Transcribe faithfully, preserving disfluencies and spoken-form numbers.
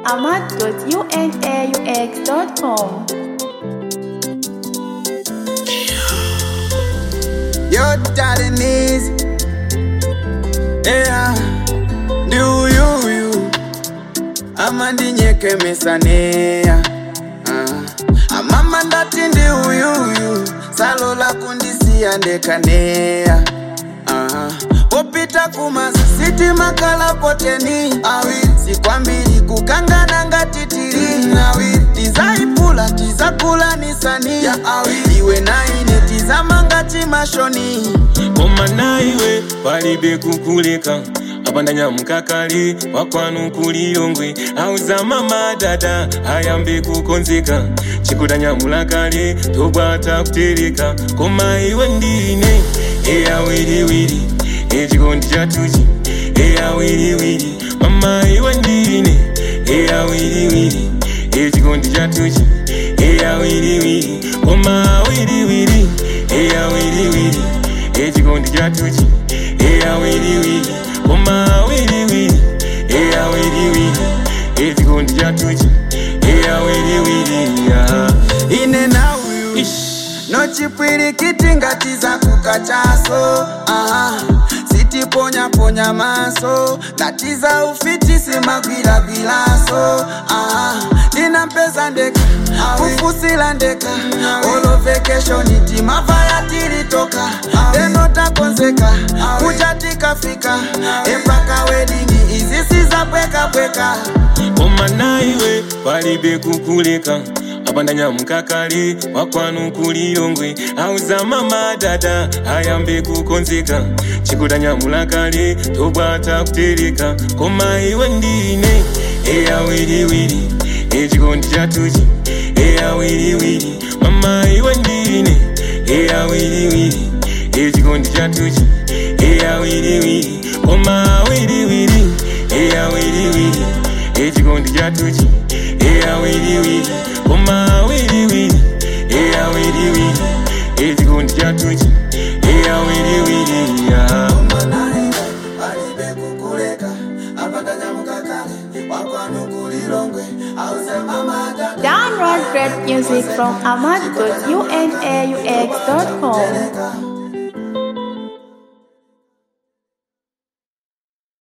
ahmad dot unaux dot com. Your darling is, yeah, do you, you, amandi nyeke mesanea, uh, amama ndati ndi uyu, you, salola kundisi andekanea, uh, opita kumasi siti makala poteni, awil, sikwambili kukangana ngatitiri, awil, tizaipula, tizakula nisani, ya awil, iwe naine, tizamanga chimashoni. Koma naiwe, palibe kukuleka apandanya mkakali, wakwanu kuliyongwe auza mama dada, ayambe kukonzeka chikudanya mulakali, tobata kutereka. Koma iwe ndine, eya wiri wiri, echikondi chatuchi, eya wiri wiri. Mama iwe ndine, eya wiri wiri, echikondi chatuchi, eya wiri wiri. Koma wiri wiri, eya wiri wiri, echikondi chatuchi, eya wiri wiri. Koma wiri wiri, eya wiri wiri, echikondi chatuchi, eya wiri wiri, yeah. Ine na uyu, no chipwiri kitingatiza kukachaso, aha. Siti ponya ponya maso, tatiza ufiti simagwila gwilaso, aha. Nina mpeza ndeka, kufusila ndeka, all vacation iti mavaya tilitoka, deno takonzeka, kuchatika fika, empaka weddingi izisi za pweka pweka. Koma naiwe, palibe kukuleka apandanya mkakali, wakwanu kuliyongwe auza mama dada, ayambe kukonzeka chikudanya mulakali, tobata kutereka. Koma iwe ndine, eya wiri wiri, echikondi chatuchi, eya wiri wiri. Mama iwe ndine, eya wiri wiri, echikondi chatuchi, eya wiri wiri. Koma wiri wiri, eya wiri wiri, echikondi chatuchi, eya wiri wiri. Koma wiri wiri, eya wiri wiri, echikondi chatuchi, eya wiri wiri, yeah. Koma naiwe, palibe kukuleka apandanya mkakali, wakwanu kulilongwe auza mama dada. Download great music from ahmad dot unaux dot com.